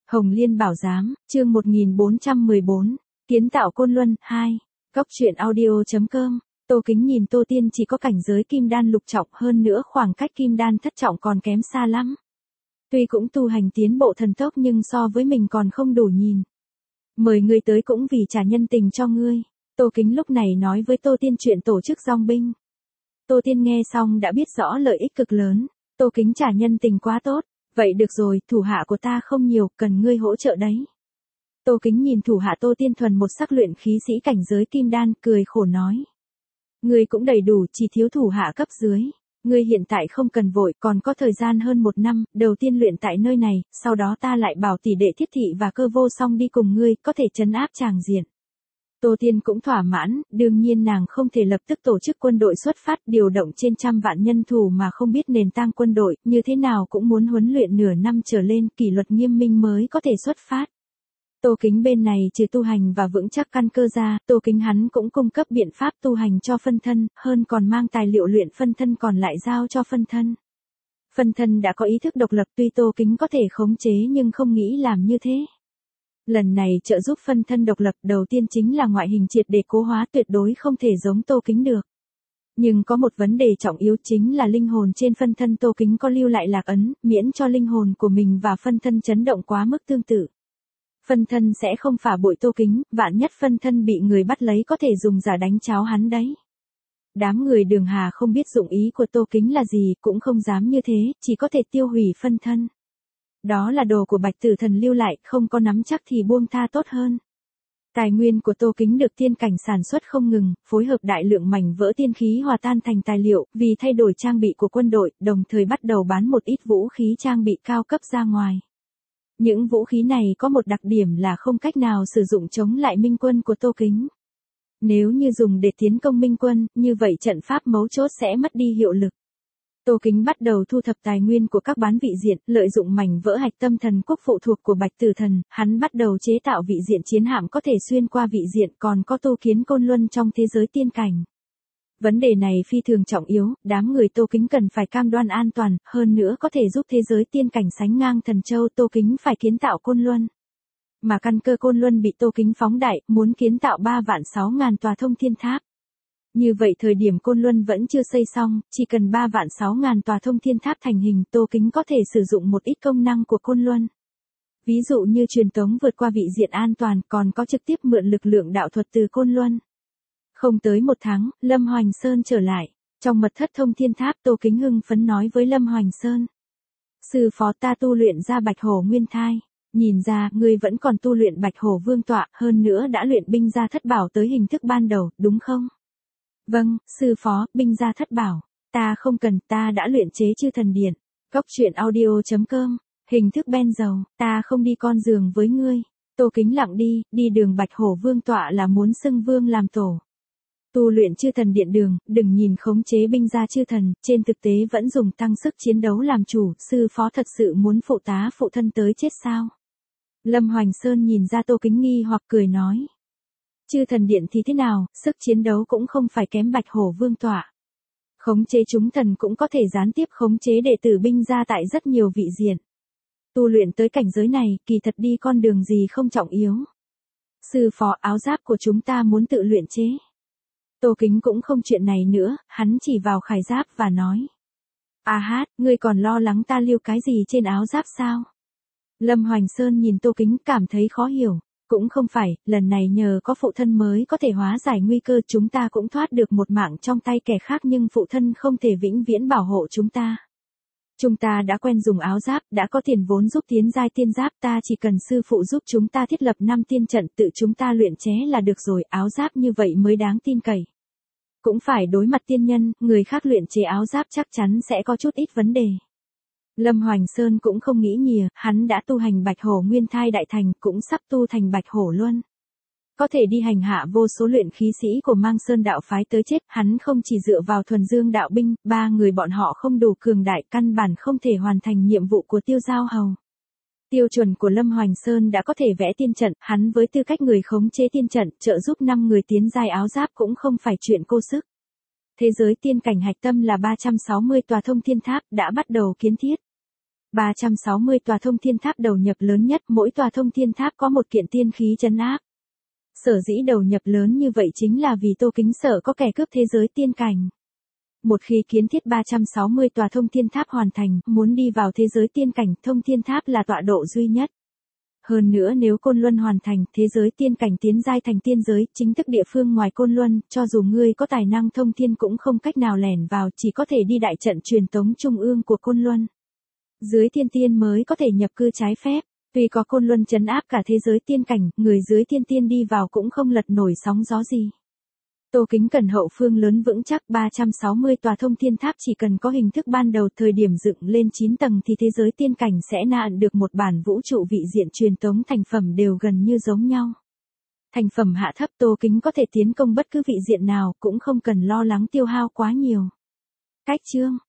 Hồng Liên Bảo Giám, chương 1414, Kiến tạo Côn Luân, 2. Góc truyện audio.com. Tô Kính nhìn Tô Tiên chỉ có cảnh giới kim đan lục trọng, hơn nữa khoảng cách kim đan thất trọng còn kém xa lắm. Tuy cũng tu hành tiến bộ thần tốc nhưng so với mình còn không đủ nhìn. Mời ngươi tới cũng vì trả nhân tình cho ngươi. Tô Kính lúc này nói với Tô Tiên chuyện tổ chức dòng binh. Tô Tiên nghe xong đã biết rõ lợi ích cực lớn. Tô Kính trả nhân tình quá tốt. Vậy được rồi, thủ hạ của ta không nhiều, cần ngươi hỗ trợ đấy. Tô Kính nhìn thủ hạ Tô Tiên thuần một sắc luyện khí sĩ cảnh giới kim đan, cười khổ nói. Ngươi cũng đầy đủ, chỉ thiếu thủ hạ cấp dưới. Ngươi hiện tại không cần vội, còn có thời gian hơn 1 năm, đầu tiên luyện tại nơi này, sau đó ta lại bảo tỷ đệ Thiết Thị và Cơ Vô Song đi cùng ngươi, có thể trấn áp tràng diện. Tô Tiên cũng thỏa mãn, đương nhiên nàng không thể lập tức tổ chức quân đội xuất phát điều động trên trăm vạn nhân thủ mà không biết nền tảng quân đội, như thế nào cũng muốn huấn luyện nửa năm trở lên, kỷ luật nghiêm minh mới có thể xuất phát. Tô Kính bên này trừ tu hành và vững chắc căn cơ ra, Tô Kính hắn cũng cung cấp biện pháp tu hành cho phân thân, hơn còn mang tài liệu luyện phân thân còn lại giao cho phân thân. Phân thân đã có ý thức độc lập, tuy Tô Kính có thể khống chế nhưng không nghĩ làm như thế. Lần này trợ giúp phân thân độc lập đầu tiên chính là ngoại hình triệt để cố hóa, tuyệt đối không thể giống Tô Kính được. Nhưng có một vấn đề trọng yếu chính là linh hồn trên phân thân Tô Kính có lưu lại lạc ấn, miễn cho linh hồn của mình và phân thân chấn động quá mức tương tự. Phân thân sẽ không phản bội Tô Kính, vạn nhất phân thân bị người bắt lấy có thể dùng giả đánh cháo hắn đấy. Đám người Đường Hà không biết dụng ý của Tô Kính là gì, cũng không dám như thế, chỉ có thể tiêu hủy phân thân. Đó là đồ của Bạch Tử Thần lưu lại, không có nắm chắc thì buông tha tốt hơn. Tài nguyên của Tô Kính được tiên cảnh sản xuất không ngừng, phối hợp đại lượng mảnh vỡ tiên khí hòa tan thành tài liệu, vì thay đổi trang bị của quân đội, đồng thời bắt đầu bán một ít vũ khí trang bị cao cấp ra ngoài. Những vũ khí này có một đặc điểm là không cách nào sử dụng chống lại minh quân của Tô Kính. Nếu như dùng để tiến công minh quân, như vậy trận pháp mấu chốt sẽ mất đi hiệu lực. Tô Kính bắt đầu thu thập tài nguyên của các bán vị diện, lợi dụng mảnh vỡ hạch tâm thần quốc phụ thuộc của Bạch Tử Thần, hắn bắt đầu chế tạo vị diện chiến hạm có thể xuyên qua vị diện, còn có tu kiến Côn Luân trong thế giới tiên cảnh. Vấn đề này phi thường trọng yếu, đám người Tô Kính cần phải cam đoan an toàn, hơn nữa có thể giúp thế giới tiên cảnh sánh ngang Thần Châu. Tô Kính phải kiến tạo Côn Luân. Mà căn cơ Côn Luân bị Tô Kính phóng đại, muốn kiến tạo 3.600.000 tòa thông thiên tháp. Như vậy thời điểm Côn Luân vẫn chưa xây xong, chỉ cần 3.600.000 tòa thông thiên tháp thành hình, Tô Kính có thể sử dụng một ít công năng của Côn Luân. Ví dụ như truyền tống vượt qua vị diện an toàn, còn có trực tiếp mượn lực lượng đạo thuật từ Côn Luân. Không tới 1 tháng, Lâm Hoành Sơn trở lại. Trong mật thất thông thiên tháp, Tô Kính hưng phấn nói với Lâm Hoành Sơn. Sư phó, ta tu luyện ra Bạch Hổ Nguyên Thai. Nhìn ra, ngươi vẫn còn tu luyện Bạch Hổ Vương Tọa, hơn nữa đã luyện binh gia thất bảo tới hình thức ban đầu, đúng không? Vâng, sư phó, binh gia thất bảo. Ta không cần, ta đã luyện chế chư thần điện. Góc truyện audio.com. Hình thức ben dầu, ta không đi con giường với ngươi. Tô Kính lặng đi đường Bạch Hổ Vương Tọa là muốn xưng vương làm tổ. Tu luyện chư thần điện đường, đừng nhìn khống chế binh gia chư thần, trên thực tế vẫn dùng tăng sức chiến đấu làm chủ, sư phó thật sự muốn phụ tá phụ thân tới chết sao? Lâm Hoành Sơn nhìn ra Tô Kính nghi hoặc cười nói. Chư thần điện thì thế nào, sức chiến đấu cũng không phải kém Bạch Hổ Vương Tọa. Khống chế chúng thần cũng có thể gián tiếp khống chế đệ tử binh gia tại rất nhiều vị diện. Tu luyện tới cảnh giới này, kỳ thật đi con đường gì không trọng yếu. Sư phó, áo giáp của chúng ta muốn tự luyện chế. Tô Kính cũng không chuyện này nữa, hắn chỉ vào khải giáp và nói. Ngươi còn lo lắng ta lưu cái gì trên áo giáp sao? Lâm Hoành Sơn nhìn Tô Kính cảm thấy khó hiểu. Cũng không phải, lần này nhờ có phụ thân mới có thể hóa giải nguy cơ, chúng ta cũng thoát được một mạng trong tay kẻ khác, nhưng phụ thân không thể vĩnh viễn bảo hộ chúng ta. Chúng ta đã quen dùng áo giáp, đã có tiền vốn giúp tiến giai tiên giáp, ta chỉ cần sư phụ giúp chúng ta thiết lập 5 tiên trận, tự chúng ta luyện chế là được rồi, áo giáp như vậy mới đáng tin cậy. Cũng phải đối mặt tiên nhân, người khác luyện chế áo giáp chắc chắn sẽ có chút ít vấn đề. Lâm Hoành Sơn cũng không nghĩ nhiều, hắn đã tu hành Bạch Hổ Nguyên Thai đại thành, cũng sắp tu thành Bạch Hổ Luân. Có thể đi hành hạ vô số luyện khí sĩ của Mang Sơn đạo phái tới chết, hắn không chỉ dựa vào thuần dương đạo binh, 3 người bọn họ không đủ cường đại, căn bản không thể hoàn thành nhiệm vụ của Tiêu Giao Hầu. Tiêu chuẩn của Lâm Hoành Sơn đã có thể vẽ tiên trận, hắn với tư cách người khống chế tiên trận, trợ giúp 5 người tiến giai áo giáp cũng không phải chuyện cô sức. Thế giới tiên cảnh hạch tâm là 360 tòa thông thiên tháp, đã bắt đầu kiến thiết. 360 tòa thông thiên tháp đầu nhập lớn nhất, mỗi tòa thông thiên tháp có một kiện tiên khí trấn áp. Sở dĩ đầu nhập lớn như vậy chính là vì Tô Kính sợ có kẻ cướp thế giới tiên cảnh. Một khi kiến thiết 360 tòa thông thiên tháp hoàn thành, muốn đi vào thế giới tiên cảnh, thông thiên tháp là tọa độ duy nhất. Hơn nữa nếu Côn Luân hoàn thành, thế giới tiên cảnh tiến giai thành tiên giới, chính thức địa phương ngoài Côn Luân, cho dù ngươi có tài năng thông thiên cũng không cách nào lẻn vào, chỉ có thể đi đại trận truyền tống trung ương của Côn Luân. Dưới thiên tiên mới có thể nhập cư trái phép. Tuy có Côn Luân trấn áp cả thế giới tiên cảnh, người dưới thiên tiên đi vào cũng không lật nổi sóng gió gì. Tô Kính cần hậu phương lớn vững chắc, 360 tòa thông thiên tháp chỉ cần có hình thức ban đầu, thời điểm dựng lên 9 tầng thì thế giới tiên cảnh sẽ nặn được một bản vũ trụ vị diện truyền tống thành phẩm đều gần như giống nhau. Thành phẩm hạ thấp, Tô Kính có thể tiến công bất cứ vị diện nào, cũng không cần lo lắng tiêu hao quá nhiều. Cách chương